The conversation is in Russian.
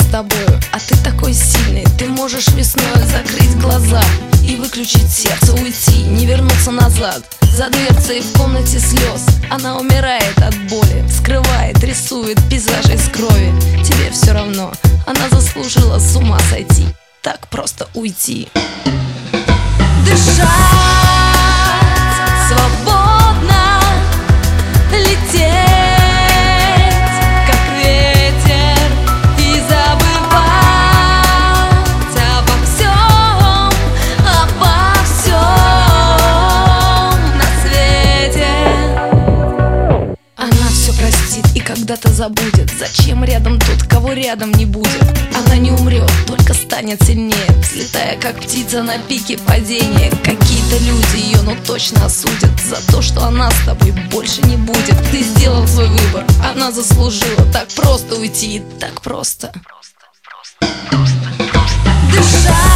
с тобою, а ты такой сильный. Ты можешь весной закрыть глаза и выключить сердце, уйти, не вернуться назад. За дверцей в комнате слез она умирает от боли, скрывает, рисует пейзажи из крови. Тебе все равно, она заслужила с ума сойти, так просто уйти. Дышать, свободно лететь, как ветер, и забывать обо всем на свете. Она все простит и когда-то забудет. Зачем рядом тот, кого рядом не будет? Она не умрет, только станет сильнее, взлетая как птица на пике падения. Какие-то люди ее, ну точно осудят за то, что она с тобой больше не будет. Ты сделал свой выбор, она заслужила так просто уйти, так просто. Дышать.